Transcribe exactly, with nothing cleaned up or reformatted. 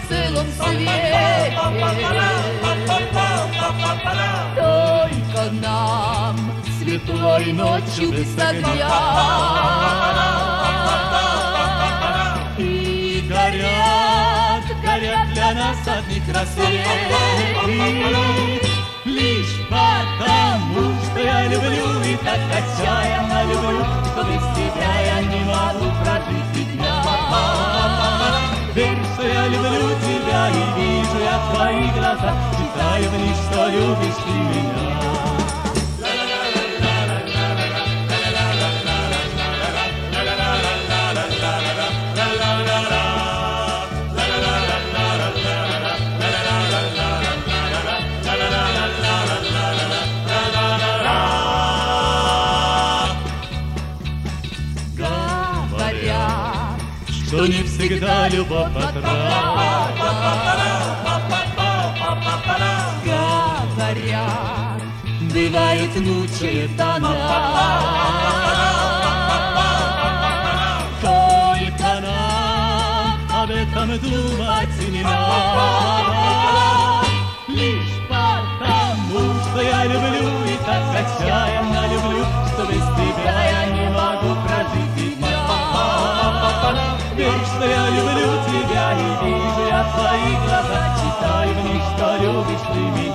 целом свете. Только нам светлой ночью без огня. И горят, горят для нас одних рассветы. Лишь потому, что я люблю и так отчаянно люблю, что без тебя я не могу прожить и дня. Верь, что я люблю тебя и вижу я в твоих глазах, читаю в них, что любишь ты меня. Что не всегда любовь потрата. Говорят, бывает лучше тона. Только нам об этом думать не надо. Лишь потому, что я люблю и так отчаянно люблю, что без тебя я не могу прожить и дня. Верь, что я люблю тебя и вижу я в твоих глазах, читаю в них, что любишь ты меня.